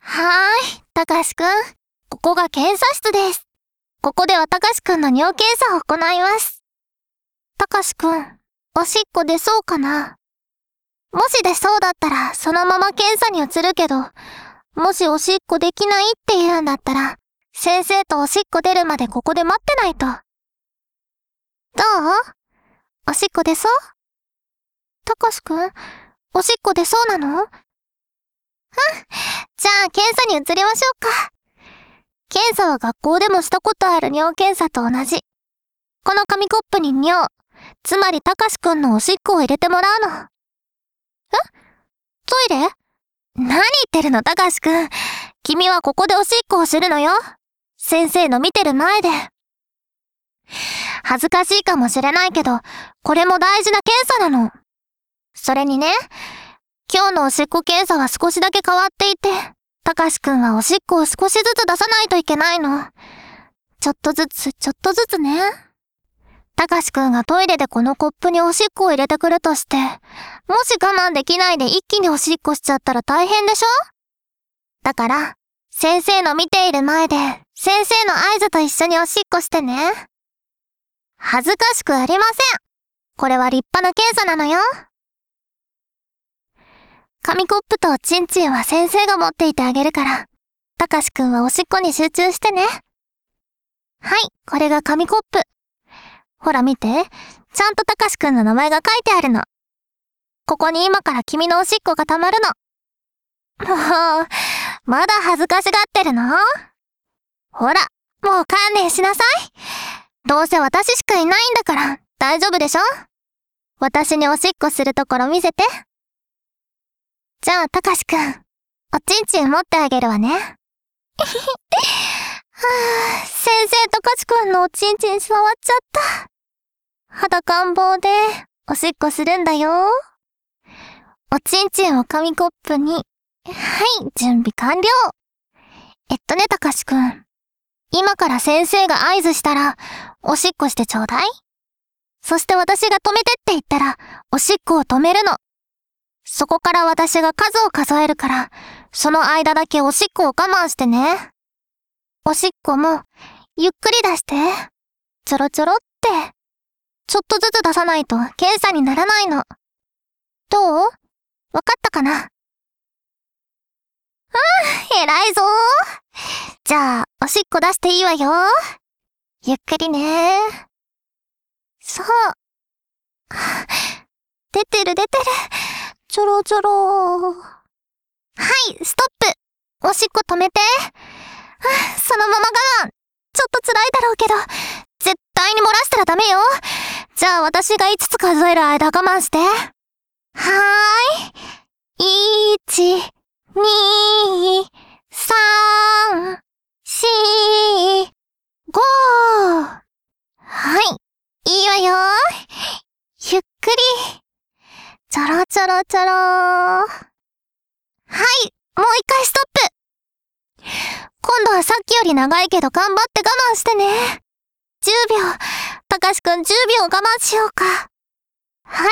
はーい、たかしくん。ここが検査室です。ここではたかしくんの尿検査を行います。たかしくん、おしっこ出そうかな？もし出そうだったら、そのまま検査に移るけど、もしおしっこできないって言うんだったら、先生とおしっこ出るまでここで待ってないと。どう？おしっこ出そう？たかしくん、おしっこ出そうなの？じゃあ検査に移りましょうか。検査は学校でもしたことある尿検査と同じ。この紙コップに尿、つまりたかしくんのおしっこを入れてもらうの。トイレ？何言ってるのたかしくん。君はここでおしっこをするのよ。先生の見てる前で。恥ずかしいかもしれないけど、これも大事な検査なの。それにね、今日のおしっこ検査は少しだけ変わっていて、たかしくんはおしっこを少しずつ出さないといけないの。ちょっとずつ、ちょっとずつね。たかしくんがトイレでこのコップにおしっこを入れてくるとして、もし我慢できないで一気におしっこしちゃったら大変でしょ？だから、先生の見ている前で、先生の合図と一緒におしっこしてね。恥ずかしくありません。これは立派な検査なのよ。紙コップとおちんちんは先生が持っていてあげるから、たかしくんはおしっこに集中してね。はい、これが紙コップ。ほら見て、ちゃんとたかしくんの名前が書いてあるの。ここに今から君のおしっこが溜まるの。もう、まだ恥ずかしがってるの？ほら、もう観念しなさい。どうせ私しかいないんだから大丈夫でしょ？私におしっこするところ見せて。じゃあ、たかしくん、おちんちん持ってあげるわね。先生、たかしくんのおちんちん触っちゃった。裸ん坊で、おしっこするんだよ。おちんちんを紙コップに、はい、準備完了。たかしくん。今から先生が合図したら、おしっこしてちょうだい。そして私が止めてって言ったら、おしっこを止めるの。そこから私が数を数えるから、その間だけおしっこを我慢してね。おしっこも、ゆっくり出して。ちょろちょろって。ちょっとずつ出さないと検査にならないの。どう？わかったかな？偉いぞー。じゃあ、おしっこ出していいわよ。ゆっくりね。そう。出てる。ちょろちょろ。はい、ストップ。おしっこ止めて。そのまま我慢。ちょっと辛いだろうけど、絶対に漏らしたらダメよ。じゃあ私が5つ数える間我慢して。はーい。1、2、3、4、5。はい。いいわよ。ゆっくり。ちょろちょろちょろ。はい。もう一回ストップ。今度はさっきより長いけど頑張って我慢してね。10秒。たかしくん10秒我慢しようか。はい。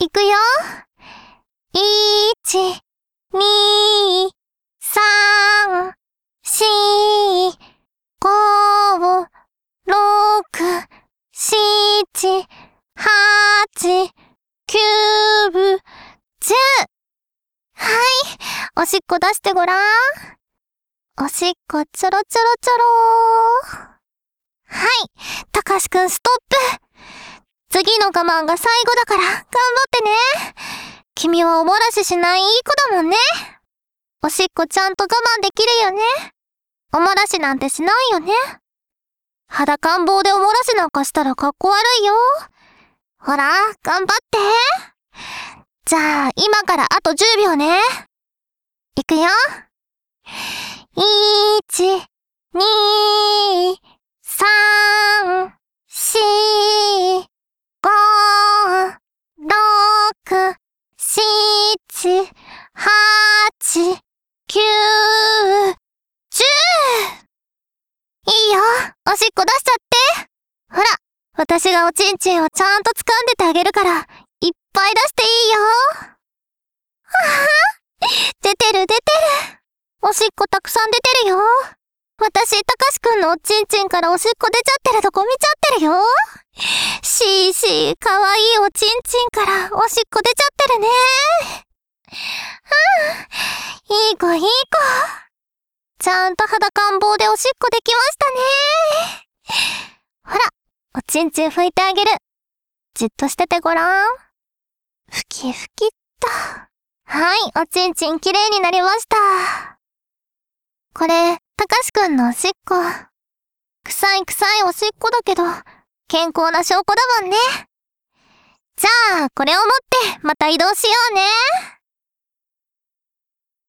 いくよ。1、2、3、4、5、6、7、8、9、10。はい。おしっこ出してごらん。おしっこちょろちょろちょろ。はい。たかしくんストップ。次の我慢が最後だから頑張ってね。君はお漏らししないいい子だもんね。おしっこちゃんと我慢できるよね。お漏らしなんてしないよね。裸ん坊でお漏らしなんかしたらかっこ悪いよ。ほら、頑張って。じゃあ、今からあと10秒ね。いくよ。1、2、3、4、5、6、7、8、9、10。いいよ。おしっこ出しちゃって。ほら、私がおちんちんをちゃんと掴んでてあげるから、いっぱい出していいよ。出てる。おおしっこたくさん出てるよ。私、たかしくんのおちんちんからおしっこ出ちゃってるとこ見ちゃってるよ。しーしー、かわいいおちんちんからおしっこ出ちゃってるね。いい子いい子。ちゃんと裸ん坊でおしっこできましたね。ほら、おちんちん拭いてあげる。じっとしててごらん。ふきふきっと。はい、おちんちんきれいになりました。これ、たかしくんのおしっこ。臭い臭いおしっこだけど、健康な証拠だもんね。じゃあ、これを持ってまた移動しようね。